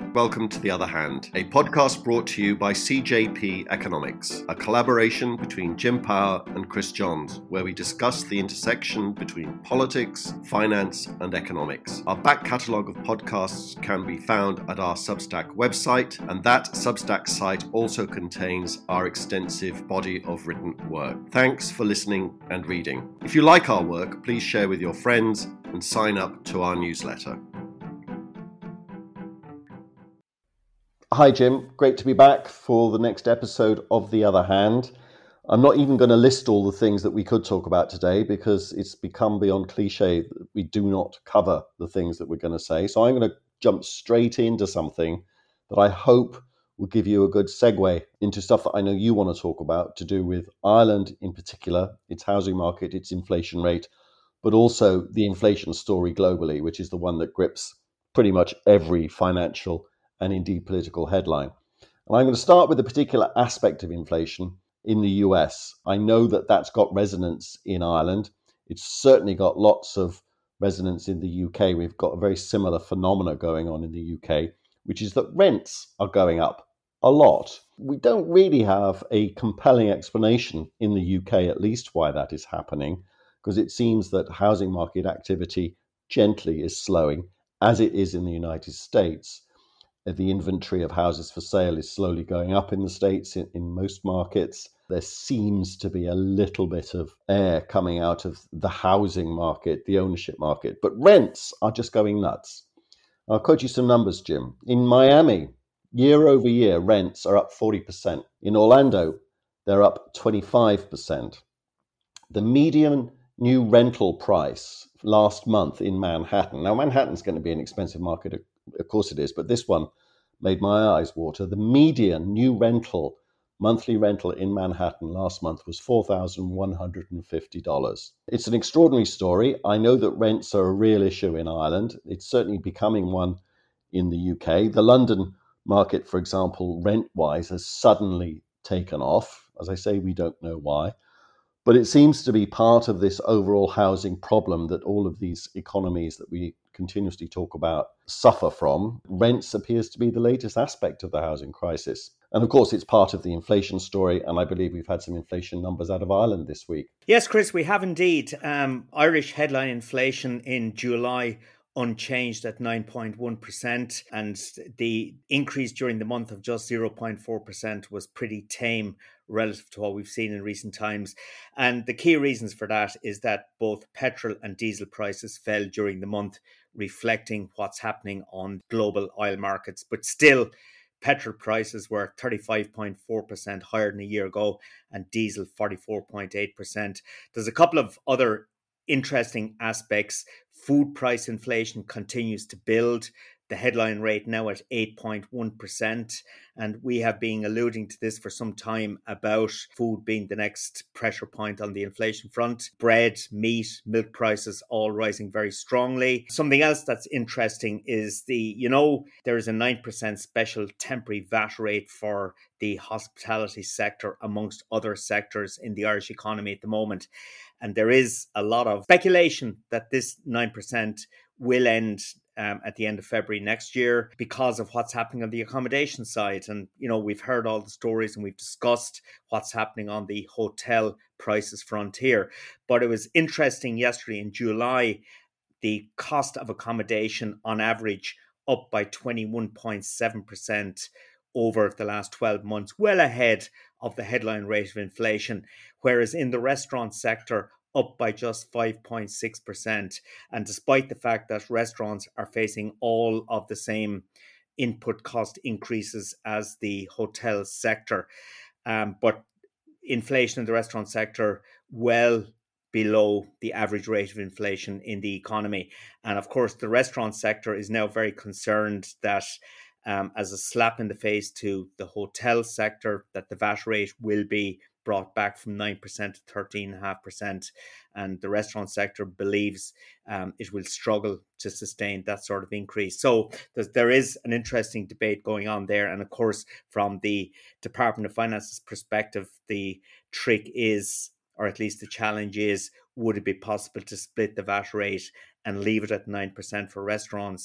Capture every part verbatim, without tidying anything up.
Welcome to The Other Hand, a podcast brought to you by C J P Economics, a collaboration between Jim Power and Chris Johns, where we discuss the intersection between politics, finance, and economics. Our back catalogue of podcasts can be found at our Substack website, and that Substack site also contains our extensive body of written work. Thanks for listening and reading. If you like our work, please share with your friends and sign up to our newsletter. Hi Jim, great to be back for the next episode of The Other Hand. I'm not even going to list all the things that we could talk about today because it's become beyond cliche that we do not cover the things that we're going to say. So I'm going to jump straight into something that I hope will give you a good segue into stuff that I know you want to talk about, to do with Ireland in particular, its housing market, its inflation rate, but also the inflation story globally, which is the one that grips pretty much every financial and indeed political headline. And I'm going to start with a particular aspect of inflation in the U S. I know that that's got resonance in Ireland. It's certainly got lots of resonance in the U K. We've got a very similar phenomena going on in the U K, which is that rents are going up a lot. We don't really have a compelling explanation in the U K, at least, why that is happening, because it seems that housing market activity gently is slowing, as it is in the United States. The inventory of houses for sale is slowly going up in the States, in, in most markets. There seems to be a little bit of air coming out of the housing market, the ownership market, but rents are just going nuts. I'll quote you some numbers, Jim. In Miami, year over year, rents are up forty percent. In Orlando, they're up twenty-five percent. The median new rental price last month in Manhattan. Now, Manhattan's going to be an expensive market, of course it is, but this one made my eyes water. The median new rental, monthly rental in Manhattan last month was four thousand one hundred fifty dollars. It's an extraordinary story. I know that rents are a real issue in Ireland. It's certainly becoming one in the U K. The London market, for example, rent-wise, has suddenly taken off. As I say, we don't know why. But it seems to be part of this overall housing problem that all of these economies that we continuously talk about suffer from. Rents appears to be the latest aspect of the housing crisis. And of course, it's part of the inflation story. And I believe we've had some inflation numbers out of Ireland this week. Yes, Chris, we have indeed. Um, Irish headline inflation in July unchanged at nine point one percent, and the increase during the month of just zero point four percent was pretty tame relative to what we've seen in recent times. And the key reasons for that is that both petrol and diesel prices fell during the month, reflecting what's happening on global oil markets. But still, petrol prices were thirty-five point four percent higher than a year ago, and diesel forty-four point eight percent. There's a couple of other interesting aspects. Food price inflation continues to build. The headline rate now at eight point one percent. And we have been alluding to this for some time about food being the next pressure point on the inflation front. Bread, meat, milk prices all rising very strongly. Something else that's interesting is the, you know, there is a nine percent special temporary V A T rate for the hospitality sector amongst other sectors in the Irish economy at the moment. And there is a lot of speculation that this nine percent will end um, at the end of February next year because of what's happening on the accommodation side. And, you know, we've heard all the stories and we've discussed what's happening on the hotel prices front here. But it was interesting yesterday in July, the cost of accommodation on average up by twenty-one point seven percent over the last twelve months, well ahead of the headline rate of inflation, whereas in the restaurant sector, up by just five point six percent. And despite the fact that restaurants are facing all of the same input cost increases as the hotel sector, um, but inflation in the restaurant sector well below the average rate of inflation in the economy. And of course, the restaurant sector is now very concerned that Um, as a slap in the face to the hotel sector, that the V A T rate will be brought back from nine percent to thirteen point five percent. And the restaurant sector believes um, it will struggle to sustain that sort of increase. So there is an interesting debate going on there. And of course, from the Department of Finance's perspective, the trick is, or at least the challenge is, would it be possible to split the V A T rate and leave it at nine percent for restaurants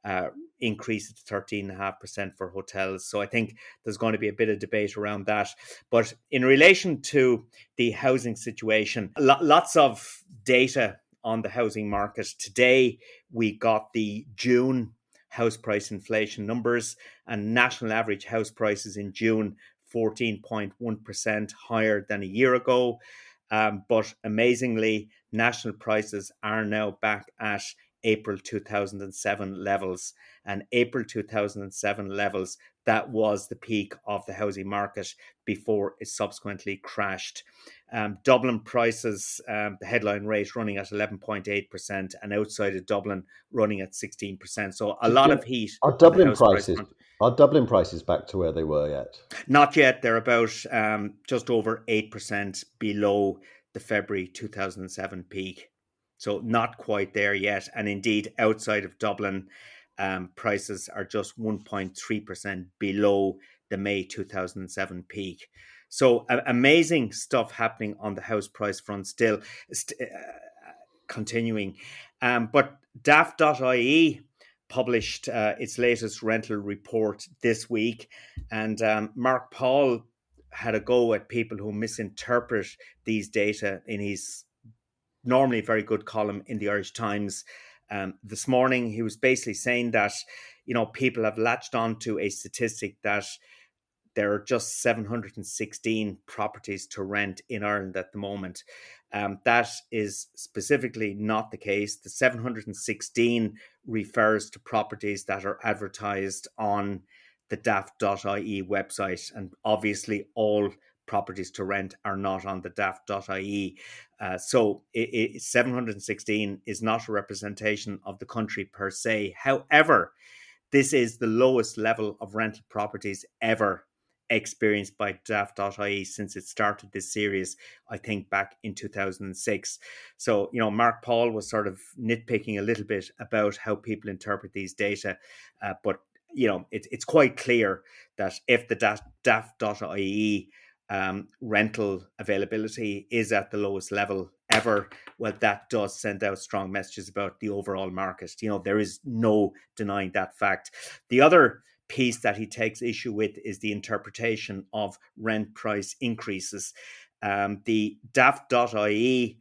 uh, increase it to thirteen point five percent for hotels. So I think there's going to be a bit of debate around that. But in relation to the housing situation, lo- lots of data on the housing market. Today, we got the June house price inflation numbers, and national average house prices in June fourteen point one percent higher than a year ago. Um, but amazingly, national prices are now back at April two thousand seven levels. And April two thousand seven levels, that was the peak of the housing market before it subsequently crashed. Um, Dublin prices, um, the headline rate running at eleven point eight percent, and outside of Dublin running at sixteen percent. So a lot of heat Are on the Dublin house price prices front. are Dublin prices back to where they were yet? Not yet. They're about um, just over eight percent below the February two thousand seven peak. So not quite there yet. And indeed, outside of Dublin, um, prices are just one point three percent below the May two thousand seven peak. So uh, amazing stuff happening on the house price front still, st- uh, continuing. Um, but daft dot I E published uh, its latest rental report this week. And um, Mark Paul had a go at people who misinterpret these data in his normally very good column in the Irish Times. Um, this morning, he was basically saying that, you know, people have latched on to a statistic that there are just seven hundred sixteen properties to rent in Ireland at the moment. Um, that is specifically not the case. The seven hundred sixteen refers to properties that are advertised on the daft dot I E website. And obviously, all properties to rent are not on the daft dot I E. Uh, so it, it, seven hundred sixteen is not a representation of the country per se. However, this is the lowest level of rental properties ever experienced by daft dot I E since it started this series, I think back in two thousand six. So, you know, Mark Paul was sort of nitpicking a little bit about how people interpret these data. Uh, but, you know, it, it's quite clear that if the daft dot I E um, rental availability is at the lowest level ever, well, that does send out strong messages about the overall market. You know, there is no denying that fact. The other piece that he takes issue with is the interpretation of rent price increases. Um, the daft dot I E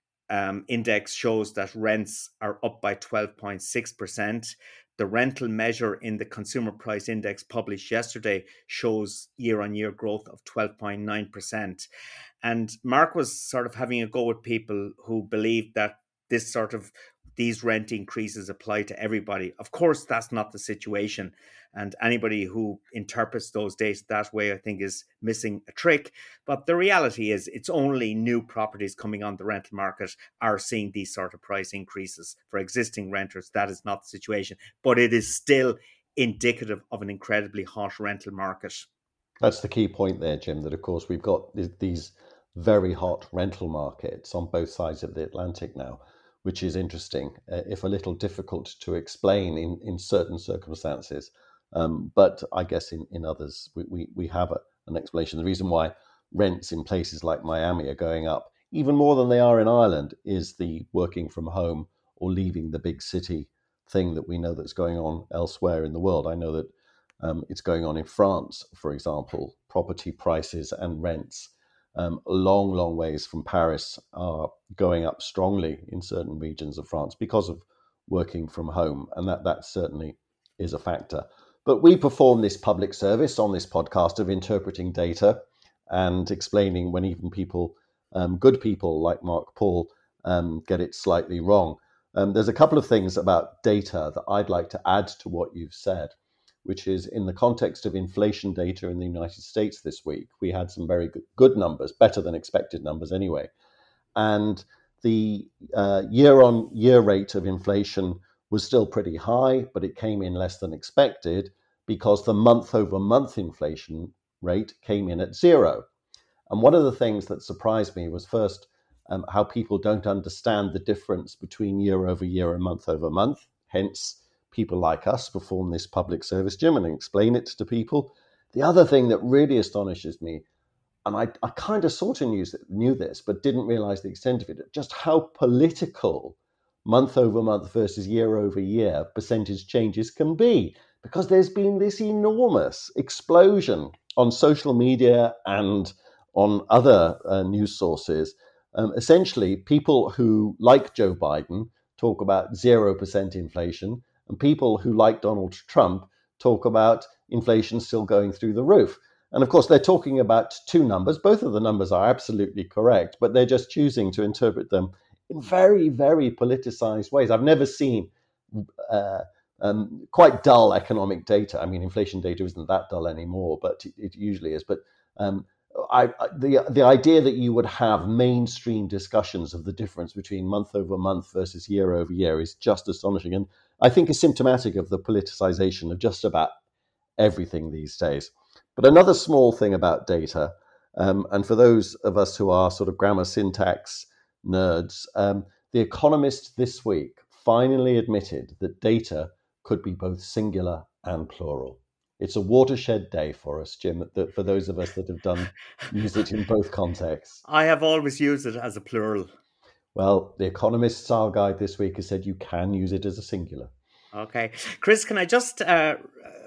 um, index shows that rents are up by twelve point six percent. The rental measure in the Consumer Price Index published yesterday shows year-on-year growth of twelve point nine percent. And Mark was sort of having a go at people who believe that this sort of these rent increases apply to everybody. Of course, that's not the situation. And anybody who interprets those data that way, I think, is missing a trick. But the reality is it's only new properties coming on the rental market are seeing these sort of price increases. For existing renters, that is not the situation. But it is still indicative of an incredibly hot rental market. That's the key point there, Jim, that of course we've got these very hot rental markets on both sides of the Atlantic now, which is interesting, uh, if a little difficult to explain in, in certain circumstances. Um, but I guess in, in others, we, we, we have a, an explanation. The reason why rents in places like Miami are going up even more than they are in Ireland is the working from home or leaving the big city thing that we know that's going on elsewhere in the world. I know that um, it's going on in France, for example. Property prices and rents um, long, long ways from Paris are going up strongly in certain regions of France because of working from home. And that, that certainly is a factor. But we perform this public service on this podcast of interpreting data and explaining when even people, um, good people like Mark Paul, um, get it slightly wrong. Um, there's a couple of things about data that I'd like to add to what you've said, which is in the context of inflation data in the United States this week, we had some very good, good numbers, better than expected numbers anyway. And the uh, year-on-year rate of inflation was still pretty high, but it came in less than expected because the month-over-month inflation rate came in at zero. And one of the things that surprised me was first um, how people don't understand the difference between year-over-year and month-over-month. Hence, people like us perform this public service, Jim, and explain it to people. The other thing that really astonishes me, and I, I kind of sort of knew, knew this, but didn't realize the extent of it, just how political month over month versus year over year percentage changes can be, because there's been this enormous explosion on social media and on other uh, news sources. Um, essentially, people who like Joe Biden talk about zero percent inflation, and people who like Donald Trump talk about inflation still going through the roof. And of course, they're talking about two numbers. Both of the numbers are absolutely correct, but they're just choosing to interpret them in very, very politicized ways. I've never seen uh, um, quite dull economic data. I mean, inflation data isn't that dull anymore, but it, it usually is. But um, I, I, the the idea that you would have mainstream discussions of the difference between month over month versus year over year is just astonishing, and I think is symptomatic of the politicization of just about everything these days. But another small thing about data, um, and for those of us who are sort of grammar syntax nerds, um, The Economist this week finally admitted that data could be both singular and plural. It's a watershed day for us, Jim, that for those of us that have done used it in both contexts. I have always used it as a plural. Well, The Economist's Style Guide this week has said you can use it as a singular. Okay. Chris, can I just, uh,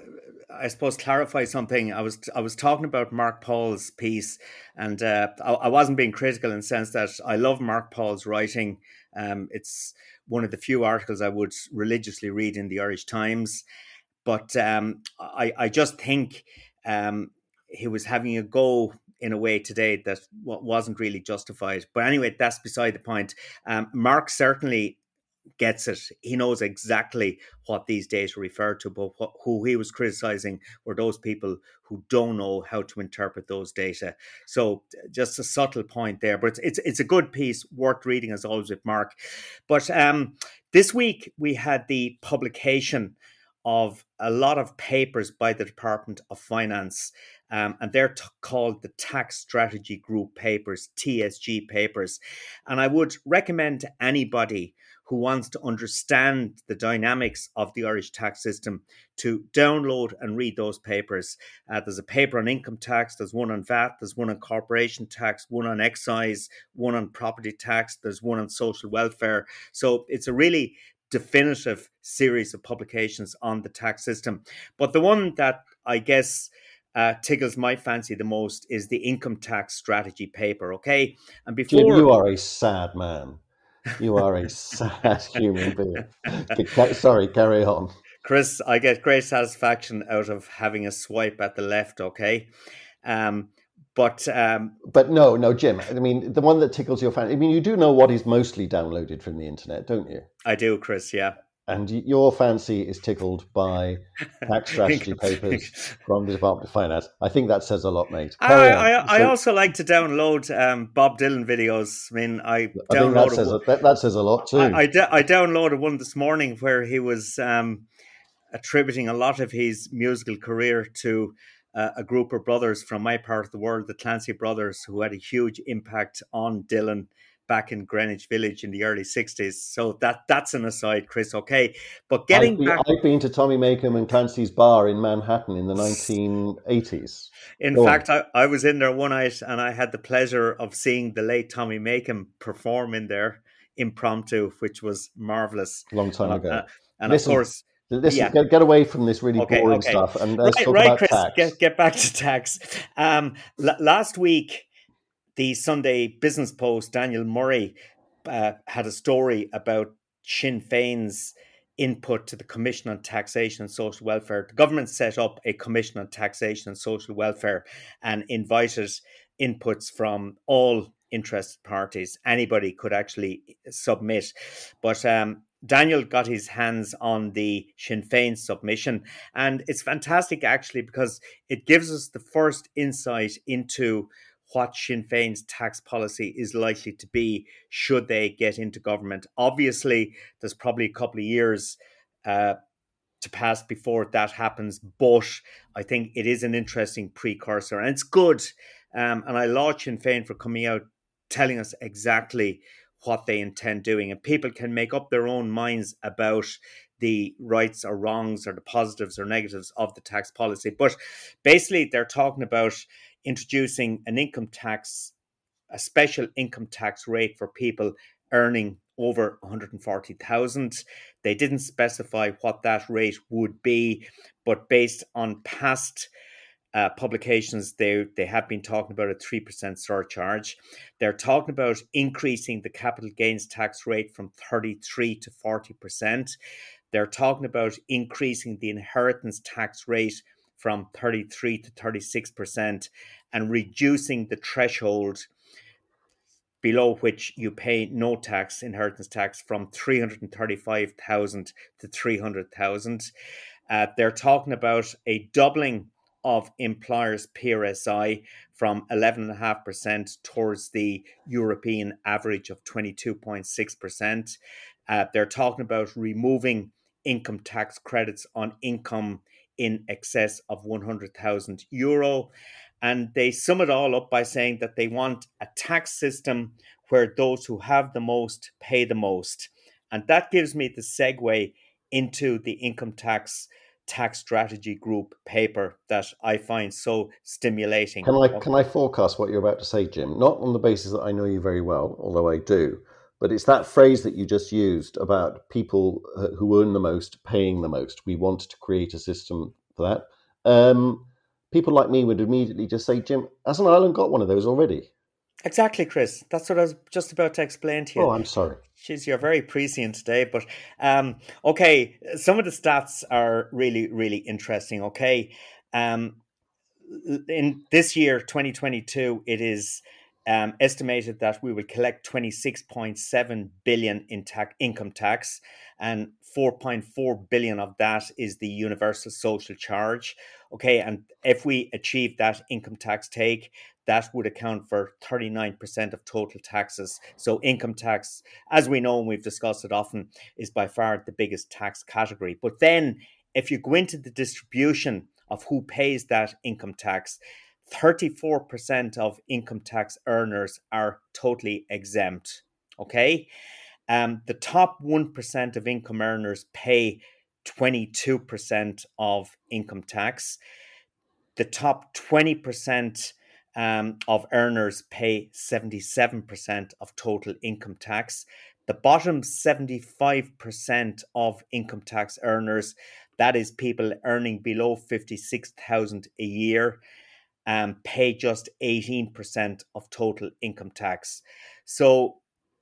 I suppose, clarify something? I was I was talking about Mark Paul's piece, and uh, I, I wasn't being critical in the sense that I love Mark Paul's writing. Um, it's one of the few articles I would religiously read in the Irish Times. But um, I, I just think um, he was having a go in a way today that wasn't really justified. But anyway, that's beside the point. Um, Mark certainly gets it. He knows exactly what these data refer to, but what, who he was criticizing were those people who don't know how to interpret those data. So just a subtle point there, but it's it's, it's a good piece, worth reading as always with Mark. But um, this week we had the publication of a lot of papers by the Department of Finance, um, and they're t- called the Tax Strategy Group Papers, T S G papers. And I would recommend to anybody who wants to understand the dynamics of the Irish tax system to download and read those papers. Uh, there's a paper on income tax, there's one on V A T, there's one on corporation tax, one on excise, one on property tax, there's one on social welfare. So it's a really definitive series of publications on the tax system. But the one that I guess uh, tickles my fancy the most is the income tax strategy paper, okay? And before... Jim, you are a sad man. You are a sad human being. Sorry, carry on. Chris, I get great satisfaction out of having a swipe at the left, okay? Um, but um, but no, no, Jim. I mean, the one that tickles your fancy. I mean, you do know what is mostly downloaded from the internet, don't you? I do, Chris. Yeah. And your fancy is tickled by tax strategy papers from the Department of Finance. I think that says a lot, mate. Carry I, I, I so, also like to download um, Bob Dylan videos. I mean, I, I think that says, a, that, that says a lot too. I, I, I downloaded one this morning where he was um, attributing a lot of his musical career to uh, a group of brothers from my part of the world, the Clancy brothers, who had a huge impact on Dylan back in Greenwich Village in the early sixties. So that that's an aside, Chris, okay? But getting I've been, back... I've been to Tommy Makem and Clancy's bar in Manhattan in the nineteen eighties. In Go fact, I, I was in there one night and I had the pleasure of seeing the late Tommy Makem perform in there impromptu, which was marvellous. Long time and, ago. Uh, and listen, of course... Listen, yeah. get, get away from this really okay, boring okay. stuff and let's right, talk right, about Chris, tax. Get, get back to tax. Um, l- last week, the Sunday Business Post, Daniel Murray, uh, had a story about Sinn Féin's input to the Commission on Taxation and Social Welfare. The government set up a Commission on Taxation and Social Welfare and invited inputs from all interested parties. Anybody could actually submit. But um, Daniel got his hands on the Sinn Féin submission, and it's fantastic actually because it gives us the first insight into what Sinn Féin's tax policy is likely to be should they get into government. Obviously, there's probably a couple of years uh, to pass before that happens, but I think it is an interesting precursor, and it's good. Um, and I laud Sinn Féin for coming out telling us exactly what they intend doing, and people can make up their own minds about the rights or wrongs or the positives or negatives of the tax policy. But basically, they're talking about introducing an income tax, a special income tax rate for people earning over one hundred forty thousand. They didn't specify what that rate would be, but based on past uh, publications, they, they have been talking about a three percent surcharge. They're talking about increasing the capital gains tax rate from thirty-three to forty percent. They're talking about increasing the inheritance tax rate from thirty-three to thirty-six percent and reducing the threshold below which you pay no tax, inheritance tax, from three hundred thirty-five thousand to three hundred thousand. Uh, they're talking about a doubling of employers' P R S I from eleven point five percent towards the European average of twenty-two point six percent. Uh, they're talking about removing income tax credits on income in excess of one hundred thousand euro. And they sum it all up by saying that they want a tax system where those who have the most pay the most. And that gives me the segue into the income tax tax strategy group paper that I find so stimulating. Can I can I forecast what you're about to say, Jim? Not on the basis that I know you very well, although I do, but it's that phrase that you just used about people who earn the most paying the most. We want to create a system for that. Um, people like me would immediately just say, Jim, hasn't Ireland got one of those already? Exactly, Chris. That's what I was just about to explain to you. Oh, I'm sorry. Jeez, you're very prescient today. But um, okay, some of the stats are really, really interesting. Okay. Um, in this year, twenty twenty-two, it is um, estimated that we will collect twenty-six point seven billion in tax, income tax, and four point four billion of that is the universal social charge. Okay, and if we achieve that income tax take, that would account for thirty-nine percent of total taxes. So income tax, as we know and we've discussed it often, is by far the biggest tax category. But then if you go into the distribution of who pays that income tax, thirty-four percent of income tax earners are totally exempt. Okay. Um, the top one percent of income earners pay twenty-two percent of income tax. The top twenty percent um, of earners pay seventy-seven percent of total income tax. The bottom seventy-five percent of income tax earners, that is people earning below fifty-six thousand a year, um, pay just eighteen percent of total income tax. So,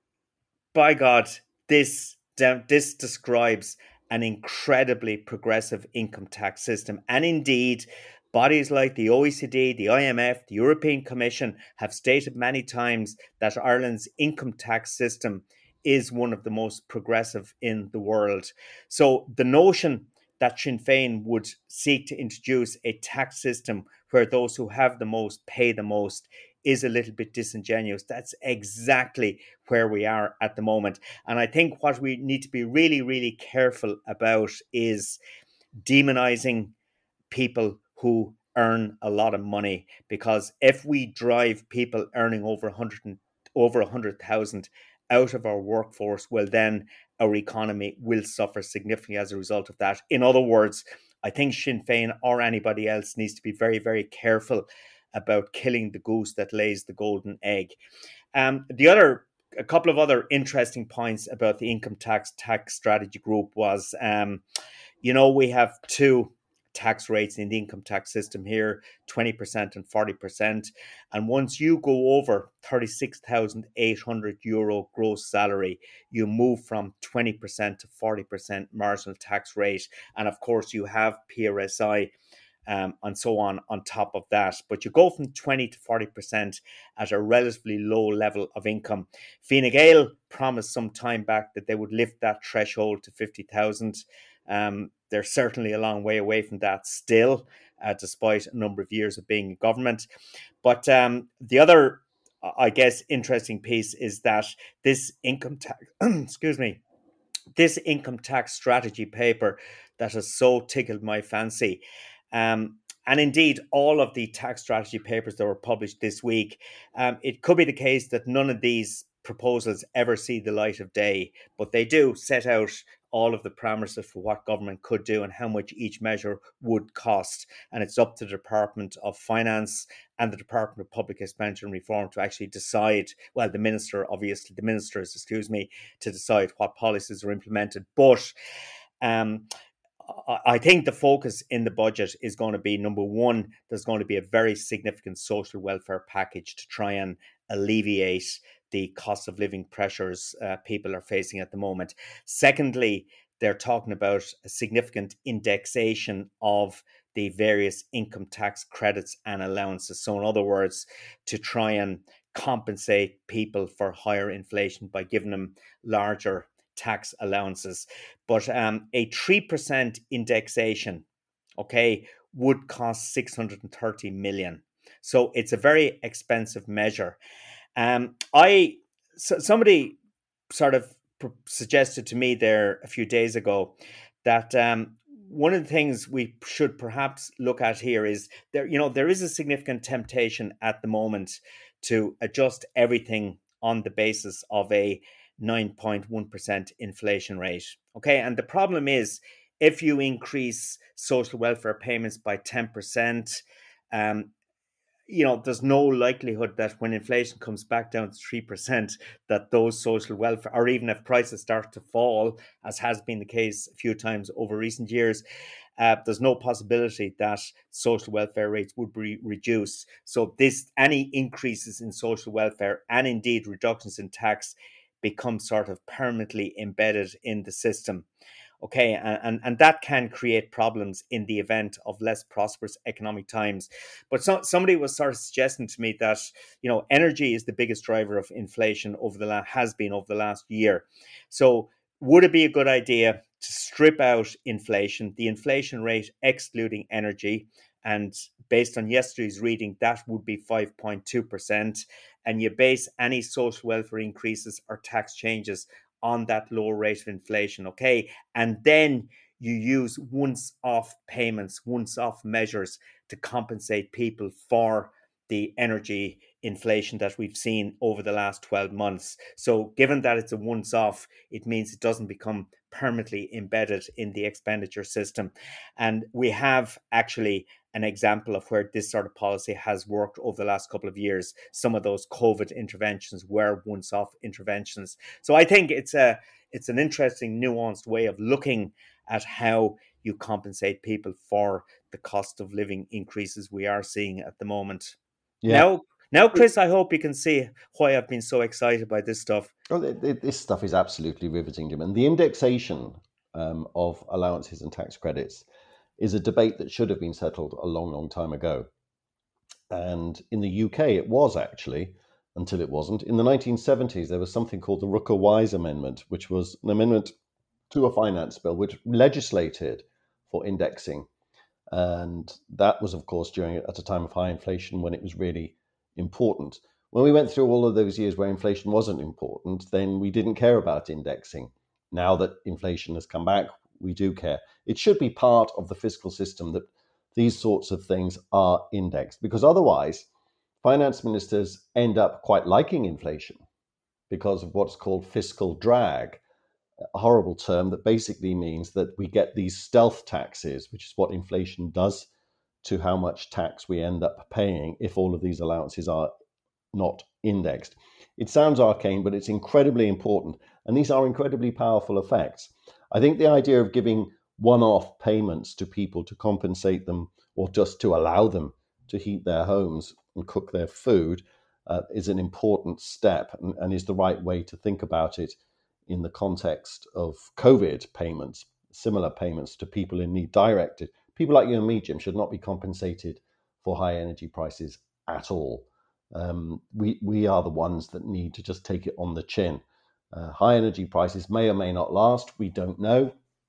by God, this, this describes an incredibly progressive income tax system. And indeed, bodies like the O E C D, the I M F, the European Commission have stated many times that Ireland's income tax system is one of the most progressive in the world. So the notion that Sinn Féin would seek to introduce a tax system where those who have the most pay the most is a little bit disingenuous. That's exactly where we are at the moment. And I think what we need to be really, really careful about is demonizing people who earn a lot of money, because if we drive people earning over one hundred over one hundred thousand out of our workforce, well, then our economy will suffer significantly as a result of that. In other words, I think Sinn Féin or anybody else needs to be very, very careful about killing the goose that lays the golden egg. Um, the other, a couple of other interesting points about the income tax tax strategy group was, um, you know, we have two tax rates in the income tax system here, twenty percent and forty percent. And once you go over thirty-six thousand eight hundred euro gross salary, you move from twenty percent to forty percent marginal tax rate. And of course, you have P R S I um, and so on on top of that. But you go from twenty to forty percent at a relatively low level of income. Fine Gael promised some time back that they would lift that threshold to fifty thousand. Um, they're certainly a long way away from that still, uh, despite a number of years of being in government. But um, the other, I guess, interesting piece is that this income tax, excuse me, this income tax strategy paper that has so tickled my fancy. Um, and indeed, all of the tax strategy papers that were published this week, um, it could be the case that none of these proposals ever see the light of day, but they do set out all of the parameters for what government could do and how much each measure would cost. And it's up to the Department of Finance and the Department of Public Expenditure and Reform to actually decide, well, the minister, obviously, the ministers, excuse me, to decide what policies are implemented. But um, I think the focus in the budget is going to be, number one, there's going to be a very significant social welfare package to try and alleviate the cost of living pressures uh, people are facing at the moment. Secondly, they're talking about a significant indexation of the various income tax credits and allowances. So in other words, to try and compensate people for higher inflation by giving them larger tax allowances. But um, a three percent indexation, okay, would cost six hundred thirty million. So it's a very expensive measure. Um, I so somebody sort of pr- suggested to me there a few days ago that um, one of the things we should perhaps look at here is there, you know, there is a significant temptation at the moment to adjust everything on the basis of a nine point one percent inflation rate. Okay. And the problem is, if you increase social welfare payments by ten percent, um, you know, there's no likelihood that when inflation comes back down to three percent, that those social welfare, or even if prices start to fall, as has been the case a few times over recent years, uh, there's no possibility that social welfare rates would be reduced. So this, any increases in social welfare and indeed reductions in tax become sort of permanently embedded in the system. Okay, and, and, and that can create problems in the event of less prosperous economic times. But so, somebody was sort of suggesting to me that, you know, energy is the biggest driver of inflation over the last, has been over the last year. So would it be a good idea to strip out inflation, the inflation rate excluding energy, and based on yesterday's reading, that would be five point two percent, and you base any social welfare increases or tax changes on that lower rate of inflation, okay? And then you use once-off payments, once-off measures to compensate people for the energy inflation that we've seen over the last twelve months. So given that it's a once-off, it means it doesn't become permanently embedded in the expenditure system. And we have actually an example of where this sort of policy has worked over the last couple of years. Some of those COVID interventions were once-off interventions. So I think it's a it's an interesting, nuanced way of looking at how you compensate people for the cost of living increases we are seeing at the moment. Yeah. Now, now, Chris, I hope you can see why I've been so excited by this stuff. Well, it, it, this stuff is absolutely riveting, Jim. And the indexation um, of allowances and tax credits is a debate that should have been settled a long, long time ago. And in the U K, it was actually, until it wasn't. In the nineteen seventies, there was something called the Rooker-Wise Amendment, which was an amendment to a finance bill which legislated for indexing. And that was, of course, during at a time of high inflation when it was really important. When we went through all of those years where inflation wasn't important, then we didn't care about indexing. Now that inflation has come back, we do care. It should be part of the fiscal system that these sorts of things are indexed, because otherwise finance ministers end up quite liking inflation because of what's called fiscal drag, a horrible term that basically means that we get these stealth taxes, which is what inflation does to how much tax we end up paying if all of these allowances are not indexed. It sounds arcane, but it's incredibly important. And these are incredibly powerful effects. I think the idea of giving one-off payments to people to compensate them or just to allow them to heat their homes and cook their food uh, is an important step and, and is the right way to think about it in the context of COVID payments, similar payments to people in need directed. People like you and me, Jim, should not be compensated for high energy prices at all. Um, we, we are the ones that need to just take it on the chin. Uh, high energy prices may or may not last. We don't know.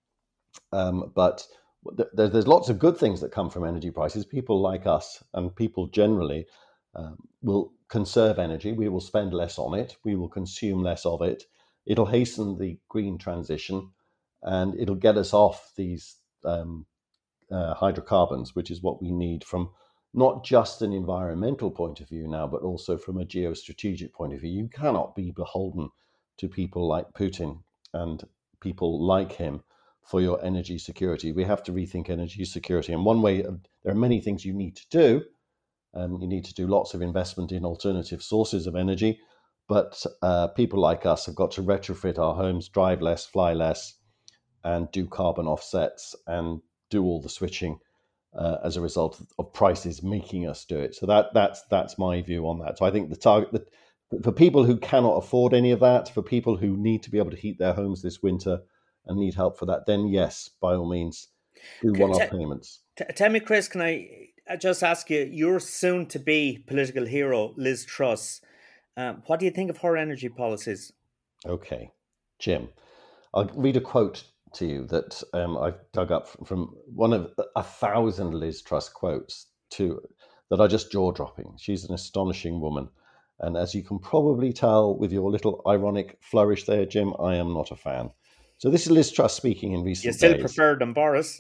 Um, but th- there's lots of good things that come from energy prices. People like us and people generally um, will conserve energy. We will spend less on it. We will consume less of it. It'll hasten the green transition and it'll get us off these um, uh, hydrocarbons, which is what we need from not just an environmental point of view now, but also from a geostrategic point of view. You cannot be beholden to people like Putin and people like him for your energy security. We have to rethink energy security. And one way, there are many things you need to do. Um, you need to do lots of investment in alternative sources of energy. But uh, people like us have got to retrofit our homes, drive less, fly less, and do carbon offsets and do all the switching uh, as a result of prices making us do it. So that that's that's my view on that. So I think the target that for people who cannot afford any of that, for people who need to be able to heat their homes this winter and need help for that, then yes, by all means, do one-off payments. T- tell me, Chris, can I just ask you, your soon-to-be political hero, Liz Truss, um, what do you think of her energy policies? Okay, Jim, I'll read a quote to you that um, I've dug up from one of a thousand Liz Truss quotes to that are just jaw-dropping. She's an astonishing woman. And as you can probably tell with your little ironic flourish there, Jim, I am not a fan. So this is Liz Truss speaking in recent days. You still days. prefer than Boris?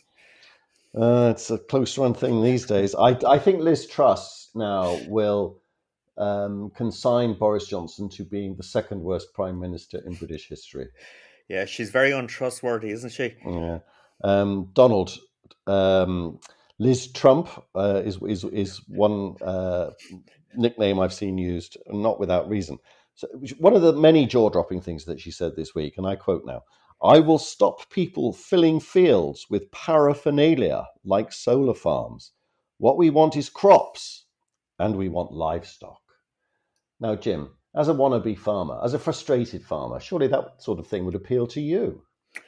Uh, it's a close run thing these days. I, I think Liz Truss now will um, consign Boris Johnson to being the second worst prime minister in British history. Yeah, she's very untrustworthy, isn't she? Yeah. Um, Donald, um, Liz Trump uh, is, is, is one uh, nickname I've seen used, not without reason. So one of the many jaw-dropping things that she said this week, and I quote now, "I will stop people filling fields with paraphernalia like solar farms. What we want is crops, and we want livestock." Now, Jim, as a wannabe farmer, as a frustrated farmer, surely that sort of thing would appeal to you.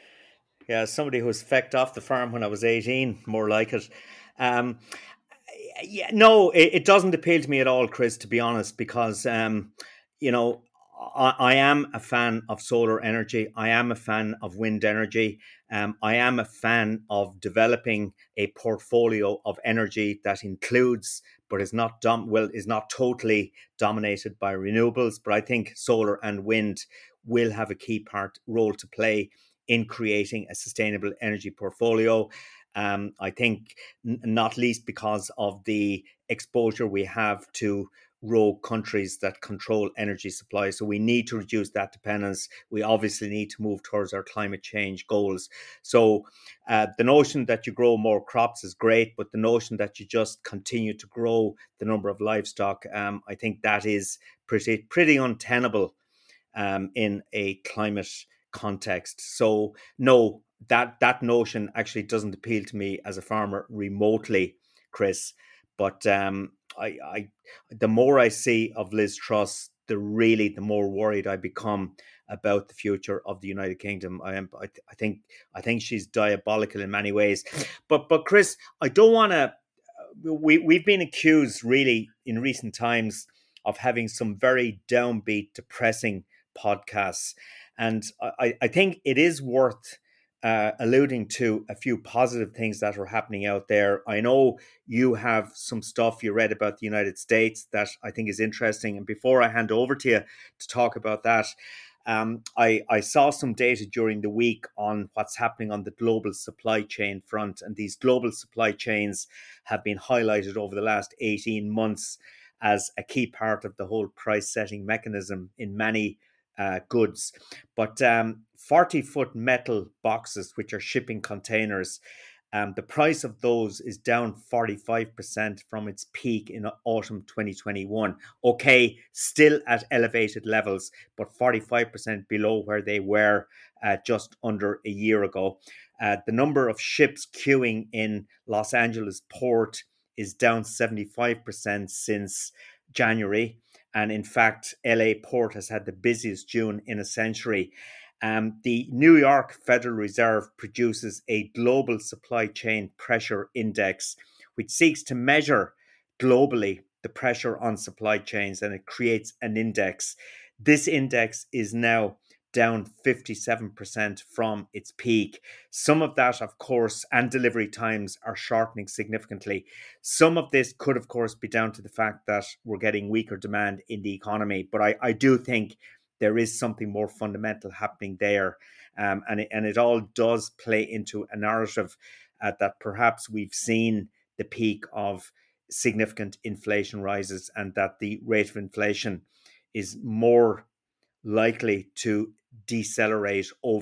Yeah, as somebody who was fecked off the farm when I was eighteen, more like it. Um, yeah, no, it, it doesn't appeal to me at all, Chris, to be honest, because, um, you know, I, I am a fan of solar energy. I am a fan of wind energy. Um, I am a fan of developing a portfolio of energy that includes, but is not dom- well, is not totally dominated by renewables. But I think solar and wind will have a key part role to play in creating a sustainable energy portfolio. Um, I think n- not least because of the exposure we have to rogue countries that control energy supply. So we need to reduce that dependence. We obviously need to move towards our climate change goals. So uh, the notion that you grow more crops is great, but the notion that you just continue to grow the number of livestock, um, I think that is pretty pretty untenable um, in a climate context. So no, that that notion actually doesn't appeal to me as a farmer remotely, Chris. But um, I, I, the more I see of Liz Truss, the really the more worried I become about the future of the United Kingdom. I am, I, I think, I think she's diabolical in many ways. But, but Chris, I don't want to. We we've been accused really in recent times of having some very downbeat, depressing podcasts, and I, I think it is worth uh, alluding to a few positive things that are happening out there. I know you have some stuff you read about the United States that I think is interesting. And before I hand over to you to talk about that, um, I, I saw some data during the week on what's happening on the global supply chain front. And these global supply chains have been highlighted over the last eighteen months as a key part of the whole price setting mechanism in many Uh, goods. But um, forty foot metal boxes, which are shipping containers, um, the price of those is down forty-five percent from its peak in autumn twenty twenty-one. Okay, still at elevated levels, but forty-five percent below where they were uh, just under a year ago. Uh, the number of ships queuing in Los Angeles port is down seventy-five percent since January. And in fact, L A Port has had the busiest June in a century. Um, the New York Federal Reserve produces a global supply chain pressure index, which seeks to measure globally the pressure on supply chains, and it creates an index. This index is now down fifty-seven percent from its peak. Some of that, of course, and delivery times are shortening significantly. Some of this could, of course, be down to the fact that we're getting weaker demand in the economy. But I, I do think there is something more fundamental happening there. Um, and, it, and it all does play into a narrative uh, that perhaps we've seen the peak of significant inflation rises, and that the rate of inflation is more likely to decelerate over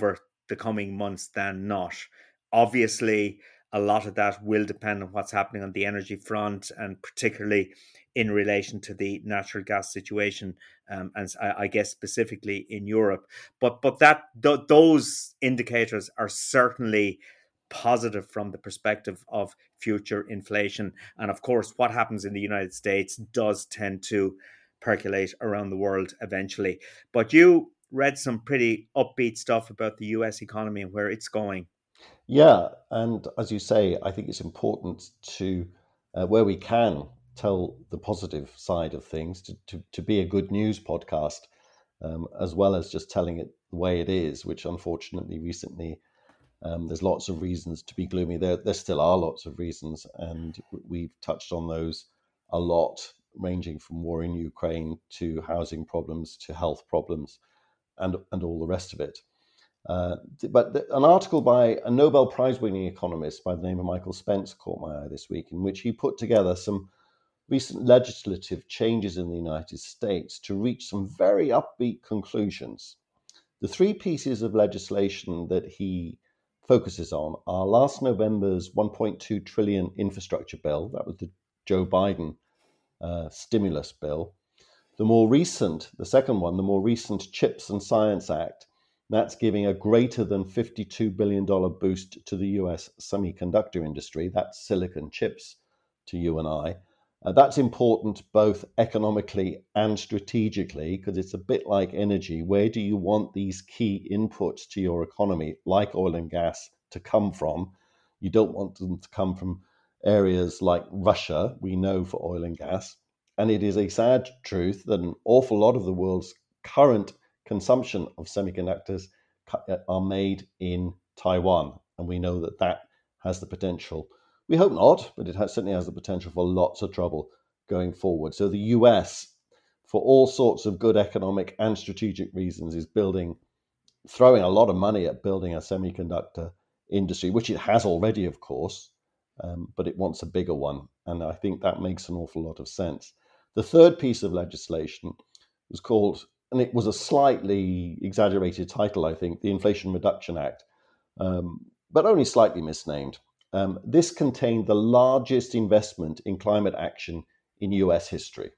the coming months than not. Obviously, a lot of that will depend on what's happening on the energy front, and particularly in relation to the natural gas situation, um, and I, I guess specifically in Europe. But but that th- those indicators are certainly positive from the perspective of future inflation. And of course, what happens in the United States does tend to percolate around the world eventually. But you read some pretty upbeat stuff about the U S economy and where it's going. Yeah, and as you say, I think it's important to, uh, where we can, tell the positive side of things, to, to, to be a good news podcast, um, as well as just telling it the way it is, which unfortunately recently um, there's lots of reasons to be gloomy. There, there still are lots of reasons, and we've touched on those a lot, ranging from war in Ukraine to housing problems to health problems and, and all the rest of it. Uh, but the, an article by a Nobel Prize-winning economist by the name of Michael Spence caught my eye this week, in which he put together some recent legislative changes in the United States to reach some very upbeat conclusions. The three pieces of legislation that he focuses on are last November's one point two trillion infrastructure bill. That was the Joe Biden uh, stimulus bill. The more recent, the second one, the more recent CHIPS and Science Act, that's giving a greater than fifty-two billion dollars boost to the U S semiconductor industry. That's silicon chips to you and I. Uh, that's important both economically and strategically, because it's a bit like energy. Where do you want these key inputs to your economy, like oil and gas, to come from? You don't want them to come from areas like Russia, we know, for oil and gas. And it is a sad truth that an awful lot of the world's current consumption of semiconductors are made in Taiwan. And we know that that has the potential, we hope not, but it has, certainly has the potential for lots of trouble going forward. So the U S, for all sorts of good economic and strategic reasons, is building, throwing a lot of money at building a semiconductor industry, which it has already, of course, um, but it wants a bigger one. And I think that makes an awful lot of sense. The third piece of legislation was called, and it was a slightly exaggerated title, I think, the Inflation Reduction Act, um, but only slightly misnamed. Um, this contained the largest investment in climate action in U S history.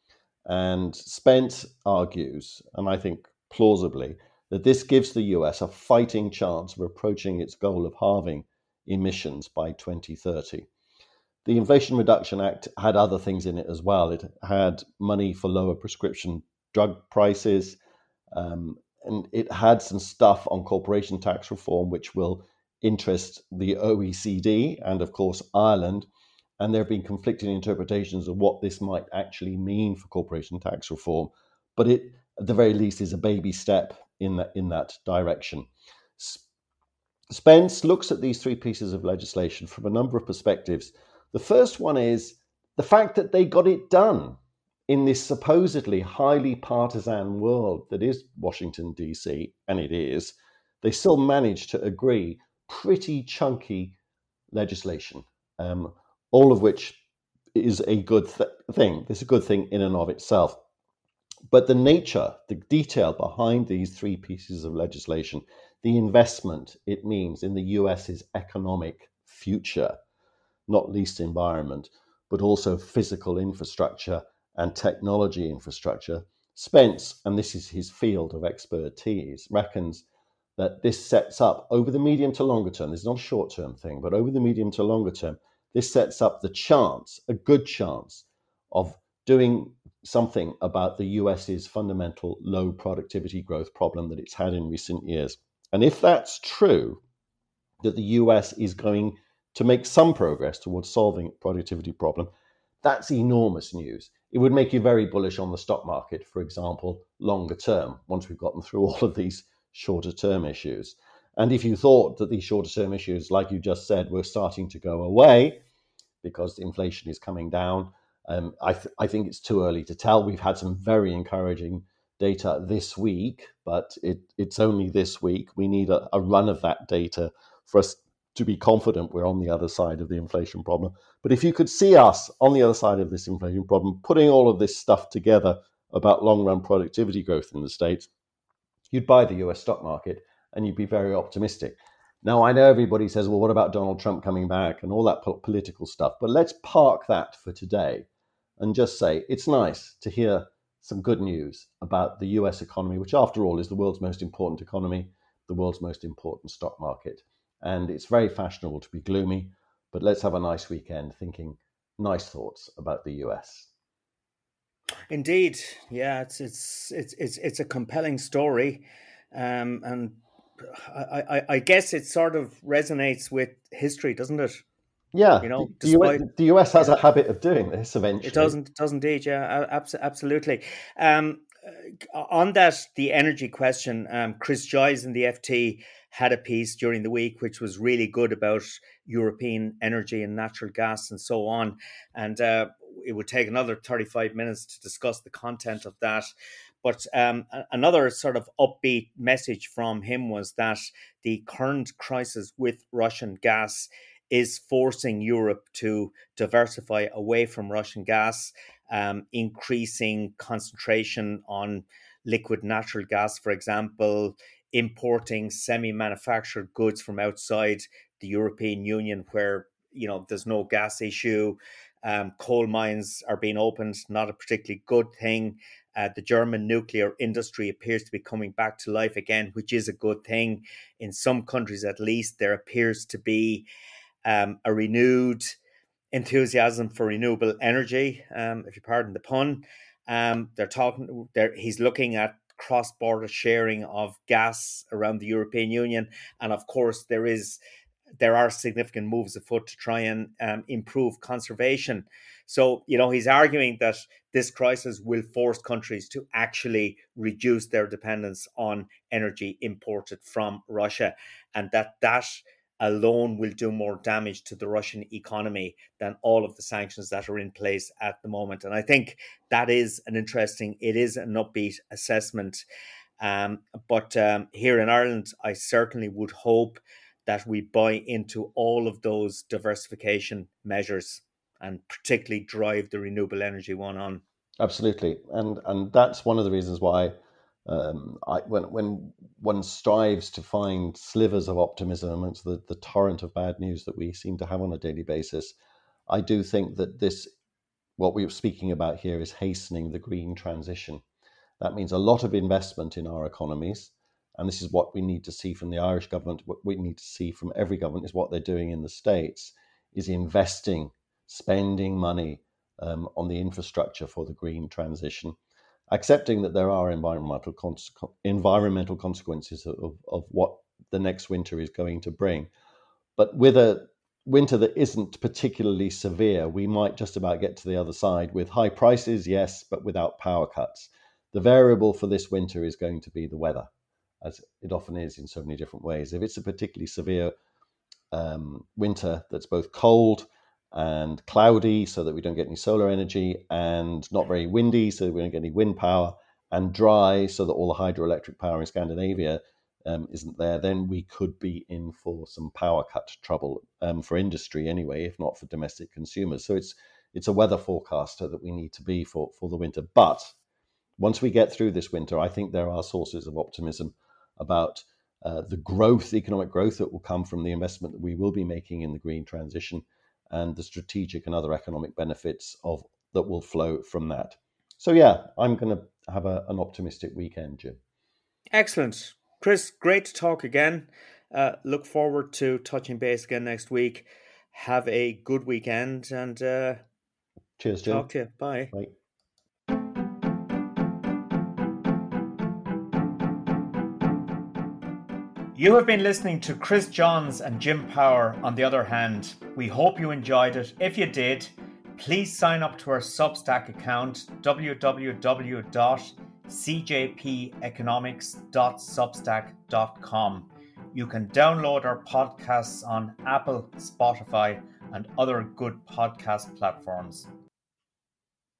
And Spence argues, and I think plausibly, that this gives the U S a fighting chance of approaching its goal of halving emissions by twenty thirty. The Inflation Reduction Act had other things in it as well. It had money for lower prescription drug prices, um, and it had some stuff on corporation tax reform, which will interest the O E C D and, of course, Ireland. And there have been conflicting interpretations of what this might actually mean for corporation tax reform. But it, at the very least, is a baby step in that, in that direction. Spence looks at these three pieces of legislation from a number of perspectives. The first one is the fact that they got it done in this supposedly highly partisan world that is Washington, D C, and it is. They still managed to agree pretty chunky legislation, um, all of which is a good th- thing. It's a good thing in and of itself. But the nature, the detail behind these three pieces of legislation, the investment it means in the U S's economic future, not least environment, but also physical infrastructure and technology infrastructure. Spence, and this is his field of expertise, reckons that this sets up over the medium to longer term, this is not a short-term thing, but over the medium to longer term, this sets up the chance, a good chance, of doing something about the U S's fundamental low productivity growth problem that it's had in recent years. And if that's true, that the U S is going to make some progress towards solving productivity problem, that's enormous news. It would make you very bullish on the stock market, for example, longer term, once we've gotten through all of these shorter term issues. And if you thought that these shorter term issues, like you just said, were starting to go away because inflation is coming down, um, I, th- I think it's too early to tell. We've had some very encouraging data this week, but it, it's only this week. We need a, a run of that data for us to be confident we're on the other side of the inflation problem. But if you could see us on the other side of this inflation problem, putting all of this stuff together about long-run productivity growth in the States, you'd buy the U S stock market and you'd be very optimistic. Now, I know everybody says, well, what about Donald Trump coming back and all that po- political stuff? But let's park that for today and just say it's nice to hear some good news about the U S economy, which after all is the world's most important economy, the world's most important stock market. And it's very fashionable to be gloomy, but let's have a nice weekend thinking nice thoughts about the U S. Indeed, yeah, it's it's it's it's it's a compelling story, um, and I, I I guess it sort of resonates with history, doesn't it? Yeah, You know, the, U S, despite the U S has yeah, a habit of doing this eventually. it doesn't it does indeed, yeah, abs- absolutely. Um, uh, on that, the energy question, um, Chris Joyce in the F T had a piece during the week which was really good about European energy and natural gas and so on, and uh, it would take another thirty-five minutes to discuss the content of that. But um, another sort of upbeat message from him was that the current crisis with Russian gas is forcing Europe to diversify away from Russian gas, um, increasing concentration on liquid natural gas, for example, importing semi-manufactured goods from outside the European Union where, you know, there's no gas issue. Um, coal mines are being opened, not a particularly good thing. Uh, the German nuclear industry appears to be coming back to life again, which is a good thing. In some countries, at least, there appears to be um, a renewed enthusiasm for renewable energy, um, if you pardon the pun. Um, they're talking. They're, he's looking at cross-border sharing of gas around the European Union, and of course, there is there are significant moves afoot to try and um, improve conservation. So, you know, he's arguing that this crisis will force countries to actually reduce their dependence on energy imported from Russia, and that that alone will do more damage to the Russian economy than all of the sanctions that are in place at the moment. And I think that is an interesting, it is an upbeat assessment. Um, but um, here in Ireland, I certainly would hope that we buy into all of those diversification measures and particularly drive the renewable energy one on. Absolutely, and and that's one of the reasons why um, I, when when one strives to find slivers of optimism amongst the, the torrent of bad news that we seem to have on a daily basis, I do think that this, what we were speaking about here, is hastening the green transition. That means a lot of investment in our economies, and this is what we need to see from the Irish government. What we need to see from every government is what they're doing in the States, is investing, spending money um, on the infrastructure for the green transition, accepting that there are environmental cons- environmental consequences of, of what the next winter is going to bring. But with a winter that isn't particularly severe, we might just about get to the other side with high prices, yes, but without power cuts. The variable for this winter is going to be the weather, as it often is in so many different ways. If it's a particularly severe um, winter that's both cold and cloudy so that we don't get any solar energy, and not very windy so that we don't get any wind power, and dry so that all the hydroelectric power in Scandinavia um, isn't there, then we could be in for some power cut trouble um, for industry anyway, if not for domestic consumers. So it's it's a weather forecaster that we need to be for, for the winter. But once we get through this winter, I think there are sources of optimism about uh, the growth, the economic growth that will come from the investment that we will be making in the green transition, and the strategic and other economic benefits of that will flow from that. So yeah, I'm going to have a, an optimistic weekend, Jim. Excellent. Chris, great to talk again. Uh, look forward to touching base again next week. Have a good weekend and uh, Cheers, Jim. talk to you. Bye. Bye. You have been listening to Chris Johns and Jim Power on The Other Hand. We hope you enjoyed it. If you did, please sign up to our Substack account, w w w dot c j p economics dot substack dot com. You can download our podcasts on Apple, Spotify, and other good podcast platforms.